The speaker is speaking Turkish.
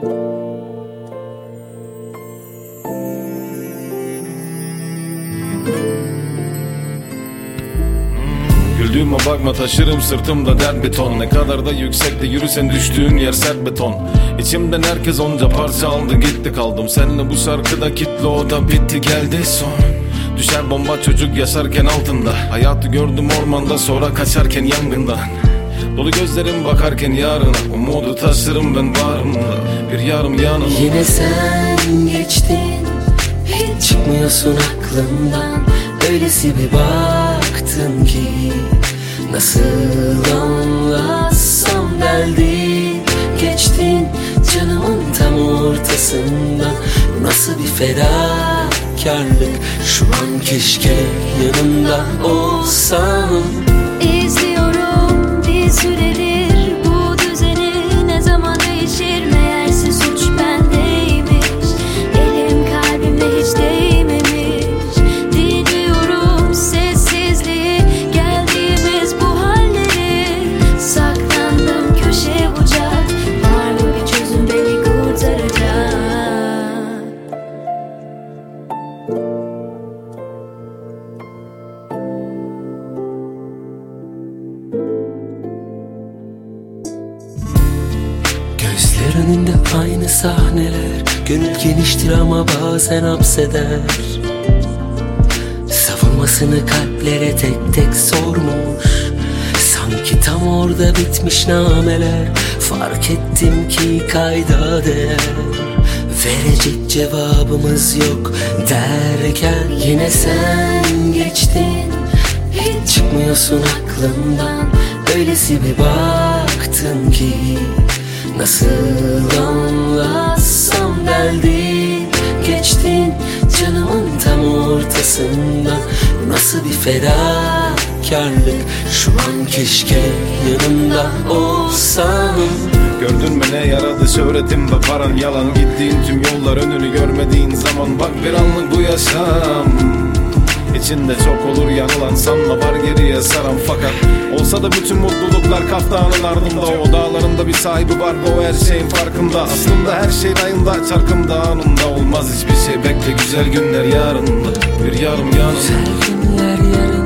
Güldüğüme bakma, taşırım sırtımda dert beton. Ne kadar da yüksekte yürüsen düştüğün yer sert beton. İçimden herkes onca parça aldı gitti, kaldım seninle bu şarkıda kitli, o da bitti geldi son. Düşer bomba çocuk yaşarken altında, hayatı gördüm ormanda sonra kaçarken yangından. Dolu gözlerim bakarken yarına, umudu taşırım ben bağrımda, bir yarım yanım. Yine sen geçtin, hiç çıkmıyorsun aklımdan. Öylesi bir baktın ki nasıl anlatsam geldin. Geçtin canımın tam ortasından. Nasıl bir fedakarlık, şu an keşke yanımda olsam. İzliyorum bir süredir bu düzeni, ne zaman değişir meğerse suç bendeymiş. Elim kalbime hiç değmemiş, dinliyorum sessizliği, geldiğimiz bu halleri. Saklandım köşe bucak, var mı bir çözüm beni kurtaracak? Gözler önünde aynı sahneler, gönül geniştir ama bazen hapseder. Savunmasını kalplere tek tek sormuş, sanki tam orada bitmiş nameler. Fark ettim ki kayda değer, verecek cevabımız yok derken yine sen geçtin, hiç çıkmıyorsun aklımdan. Öylesi bir baktın ki nasıl anlatsam geldin. Geçtin canımın tam ortasından. Nasıl bir fedakarlık, şu an keşke yanımda olsam. Gördün mü ne yaradı şöhretim ve paran yalan. Gittiğin tüm yollar önünü görmediğin zaman, bak bir anlık bu yaşam. İçinde çok olur yanılan, sanma var geriye saran. Fakat olsa da bütün mutluluklar kaftanın ardında. O dağlarında bir sahibi var, o her şeyin farkında. Aslında her şey rayında, çarkımda anında. Olmaz hiçbir şey, bekle güzel günler yarında, bir yarım yanında. Güzel günler yarın.